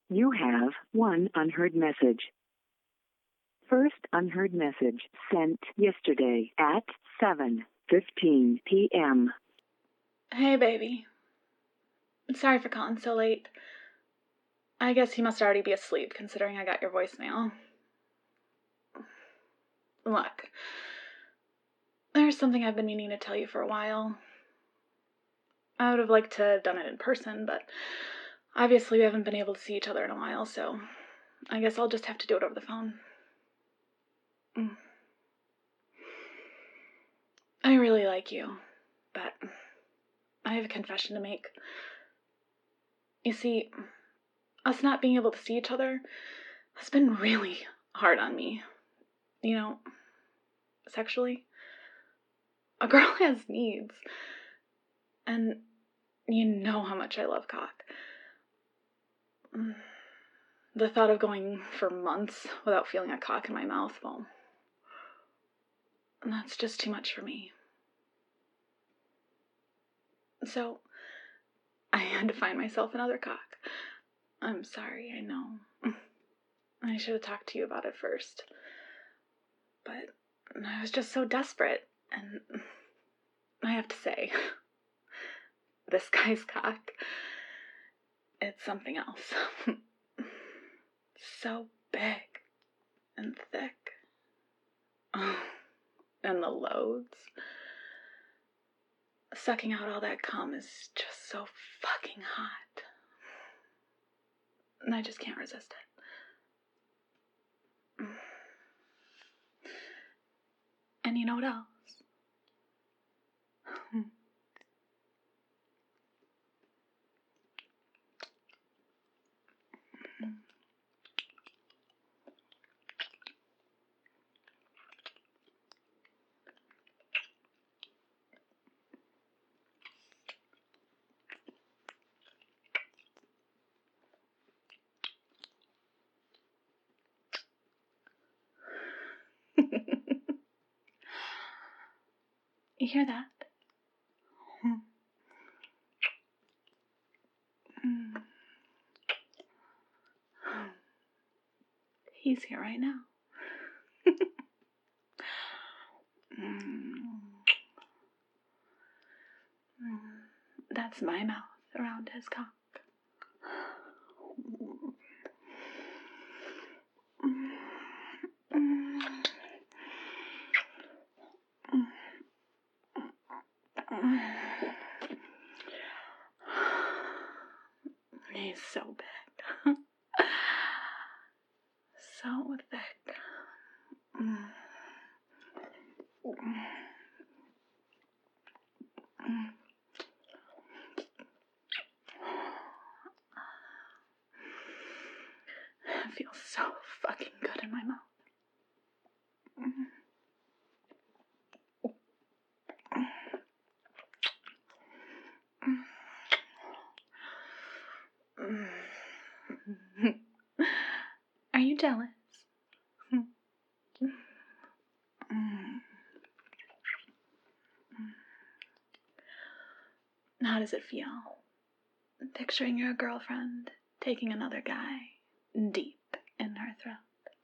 You have one unheard message. First unheard message sent yesterday at 7:15 p.m. Hey, baby. Sorry for calling so late. I guess you must already be asleep, considering I got your voicemail. Look, there's something I've been meaning to tell you for a while. I would have liked to have done it in person, but obviously we haven't been able to see each other in a while, so I guess I'll just have to do it over the phone. I really like you, but I have a confession to make. You see, us not being able to see each other has been really hard on me. You know, sexually. A girl has needs. And you know how much I love cock. The thought of going for months without feeling a cock in my mouth, well, that's just too much for me. So, I had to find myself another cock. I'm sorry, I know. I should have talked to you about it first. But I was just so desperate, and I have to say, this guy's cock, it's something else. So big and thick. Oh, and the loads. Sucking out all that cum is just so fucking hot. And I just can't resist it. And you know what else? You hear that? He's here right now. That's my mouth around his cock. He's so big. So thick. It feels so fucking good in my mouth. Are you jealous? How does it feel? Picturing your girlfriend taking another guy deep in her throat.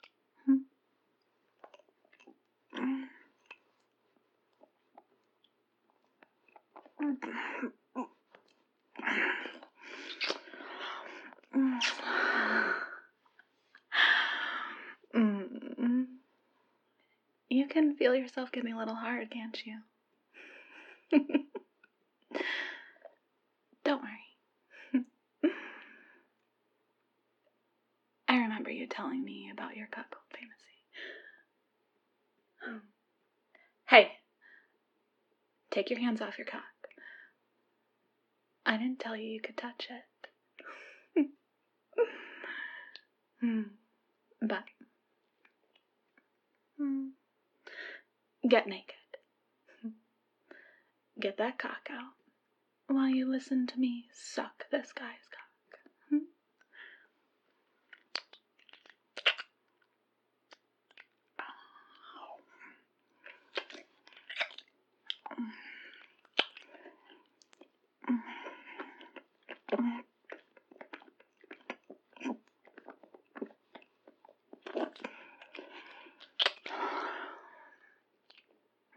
You can feel yourself getting a little hard, can't you? Don't worry. I remember you telling me about your cuckold fantasy. Hey, take your hands off your cock. I didn't tell you could touch it. But get naked. Get that cock out while you listen to me suck this guy's cock.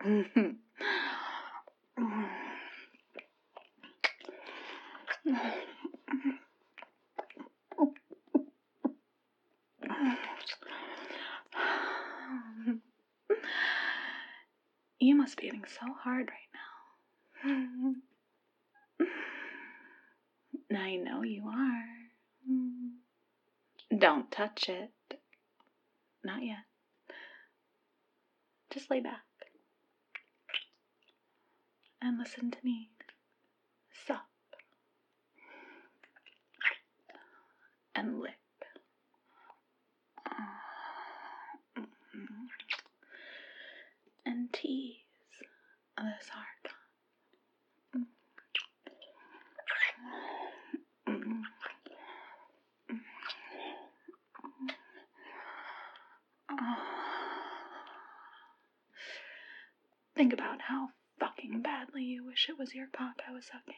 You must be hitting so hard right now. I know you are. Don't touch it. Not yet. Just lay back and listen to me. Sup and lip. And tease this hard. Think about how fucking badly you wish it was your cock I was sucking.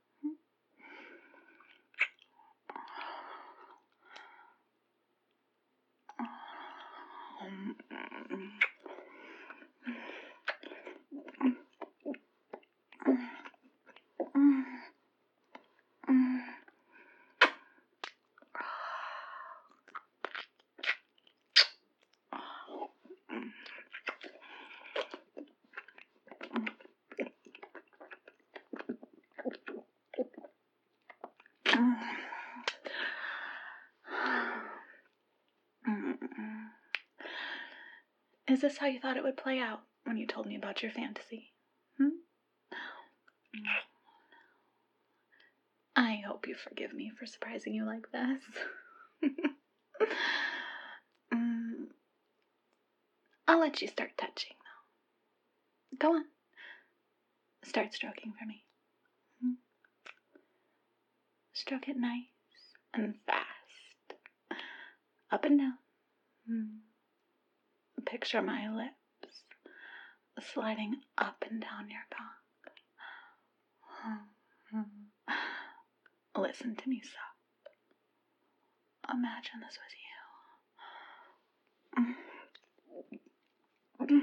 Is this how you thought it would play out when you told me about your fantasy? I hope you forgive me for surprising you like this. I'll let you start touching, though. Go on. Start stroking for me. Stroke it nice and fast. Up and down. Picture my lips sliding up and down your cock. Listen to me suck. Imagine this was you.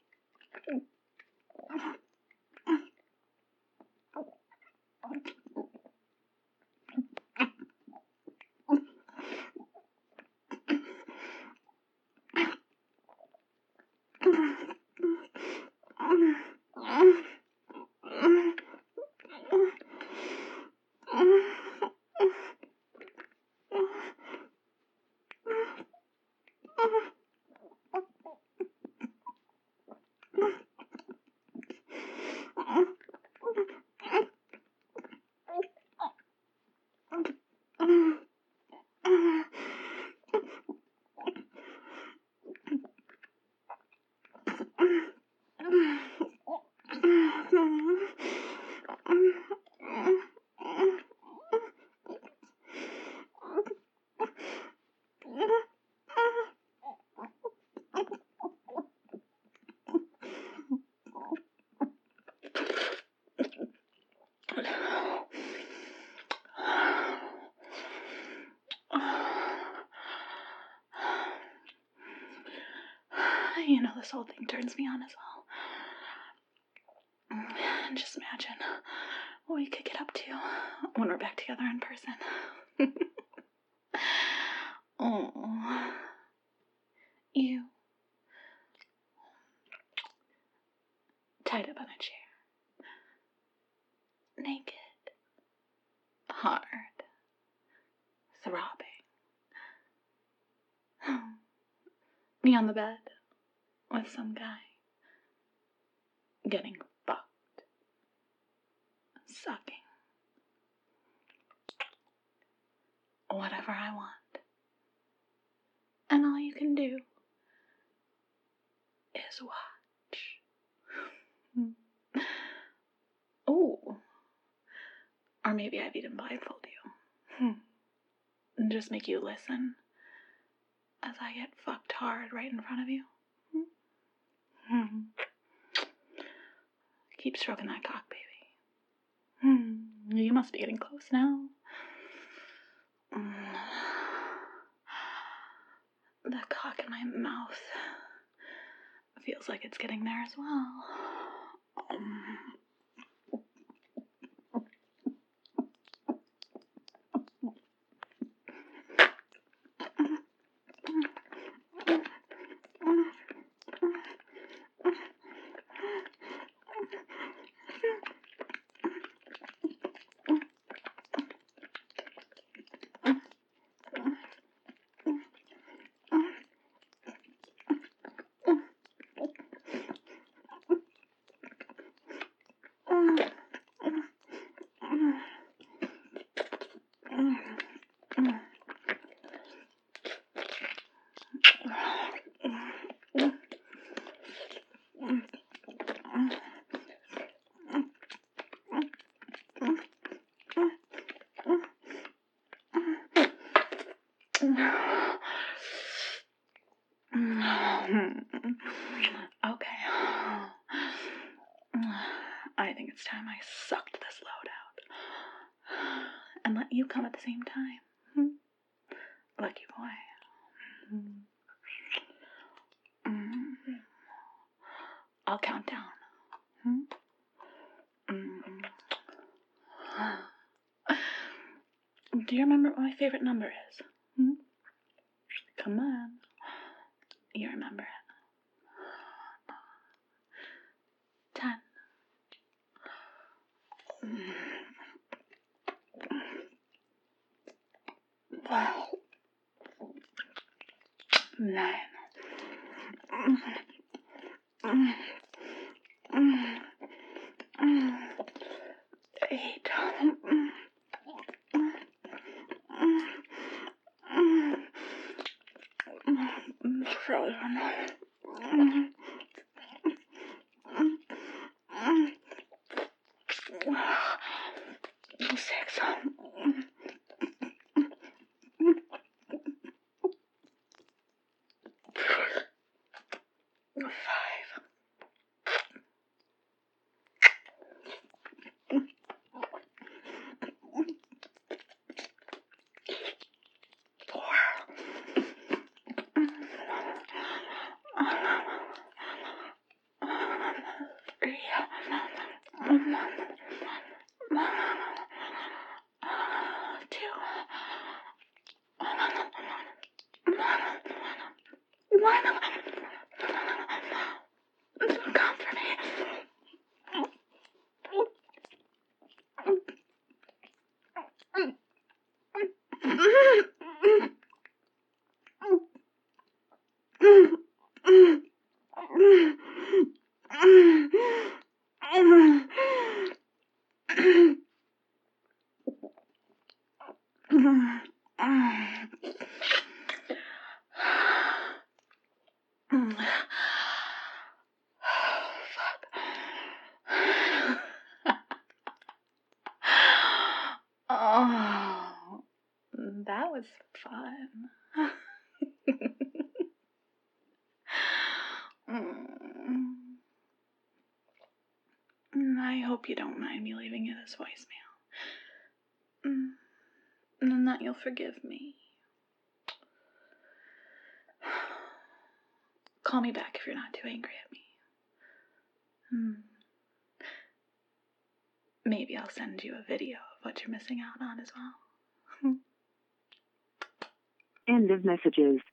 You know, this whole thing turns me on as well. And just imagine what we could get up to when we're back together in person. Oh, you tied up on a chair, naked, hard, throbbing. Me on the bed with some guy getting fucked, sucking, whatever I want. And all you can do is watch. Oh, or maybe I've even blindfolded you. And just make you listen as I get fucked hard right in front of you. Keep stroking that cock, baby. You must be getting close now. The cock in my mouth feels like it's getting there as well. Okay. I think it's time I sucked this load out and let you come at the same time. Lucky boy. I'll count down. Do you remember what my favorite number is? Come on. You remember it. 10. 9. 8. 7. 6. 5. 4. 3. 2. 1. Come for me. Oh, that was fun. I hope you don't mind me leaving you this voicemail. And that you'll forgive me. Call me back if you're not too angry at me. Maybe I'll send you a video of what you're missing out on as well. End of messages.